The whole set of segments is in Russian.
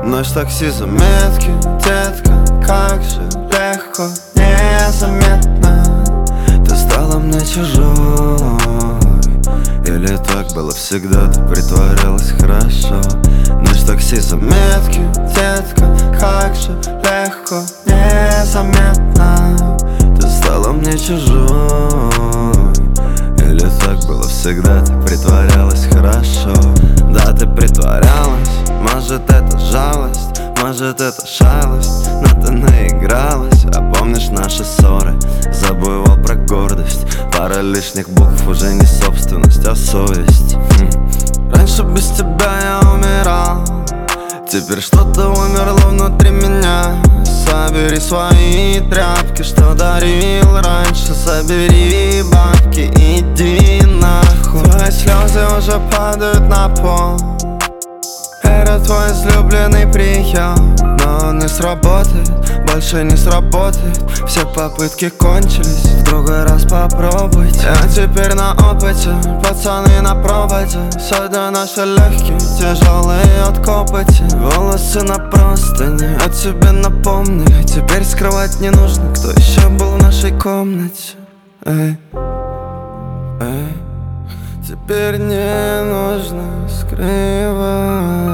Ночь такси, заметки, детка, как же легко, незаметно ты стала мне чужой. Или так было всегда, ты притворялась хорошо. Ночь такси, заметки, детка, как же легко, незаметно ты стала мне чужой. Или так было всегда, ты притворялась хорошо. Да, ты притворялась, может это жалость, может это шалость, но ты наигралась. А помнишь наши ссоры, забывал про гордость. Пара лишних букв уже не собственность, а совесть. Раньше без тебя я умирал, теперь что-то умерло внутри меня. Собери свои тряпки, что дарил раньше, собери бабки, иди нахуй. Твои слезы уже падают на пол. Это твой излюбленный прием, но он не сработает, больше не сработает. Все попытки кончились, в другой раз попробуйте. Я теперь на опыте, пацаны на проводе. Сегодня наши легкие, тяжелые от копоти. Волосы на простыне, о тебе напомнили. Теперь скрывать не нужно, кто еще был в нашей комнате. Эй, эй. Теперь не нужно скрывать.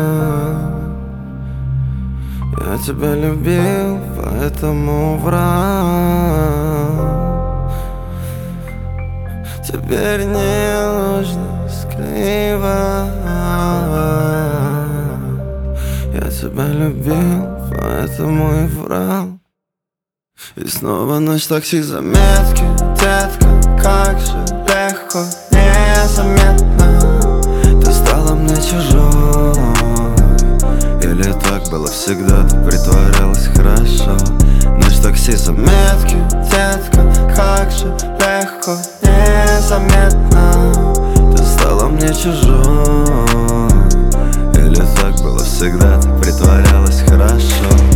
Я тебя любил, поэтому врал. Теперь не нужно скрывать. Я тебя любил, поэтому и врал. И снова ночь такси, заметки, детка, как же легко, незаметно ты стала мне чужой. Или так было всегда, ты притворялась хорошо. Ночь такси, заметки, детка, как же легко, незаметно ты стала мне чужой. Или так было всегда, ты притворялась хорошо.